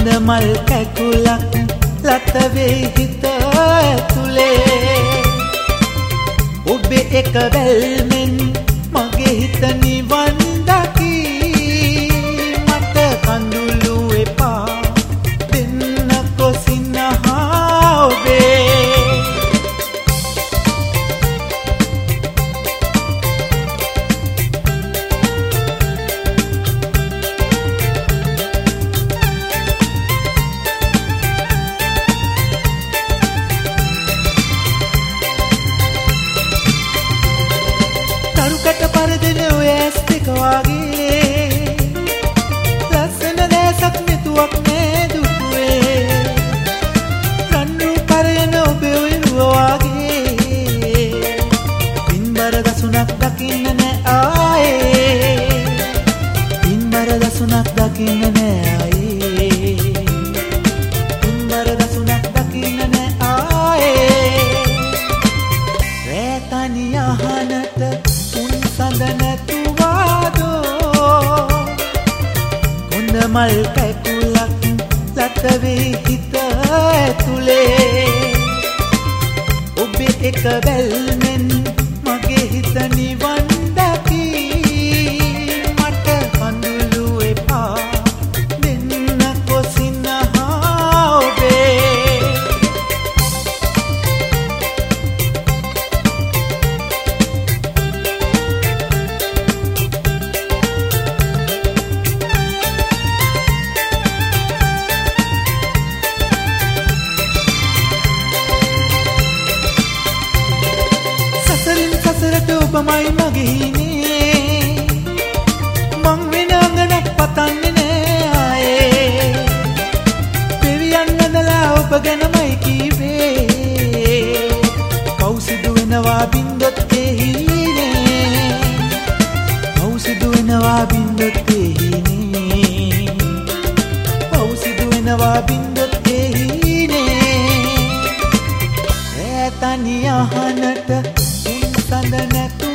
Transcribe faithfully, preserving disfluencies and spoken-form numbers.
හොඳ මල් කැකුලක් ලත වේ හිත ඇතුලේ ඔබේ එක බැල්මෙන් මගේ හිත නිවන් දකි මට කඳුළු එපා දෙන්න කොසිනහා ඔබේ කට පරදෙන ඔය ඇස් දෙක වගේ ලස්සන දැසක් නැතුවක් නෑ දුටුවේ රන්රු කරයන ඔබේ ඔයරුව වගේ පින්බර දසුනක් දකින්න නෑ ආයේ පින්බර දසුනක් දකින්න නෑ ආයේ පින්බර දසුනක් දකින්න නෑ ආයේ රැතනි අහනට සඳනතුවාදෝ හොඳ මල් කැකුලක් ලත වේ හිත ඇතුලේ ඔබේ එක බැල්මෙන් මගේ හිත නිවන් දකි මට කඳුළු එපා දෙන්න කොසිනහා ඔබේ සසරට ඔබමයි මගේනේ මං වෙන අඟනක් පතන්නේ නෑ ආයේ පෙවියන් නැදලා ඔබ ගැනමයි කීවේ කවුසිදු වෙනවා බින්දොත් එහිනේ කවුසිදු වෙනවා බින්දොත් එහිනේ කවුසිදු වෙනවා බින්දොත් එහිනේ රැතනි අහනට සඳනක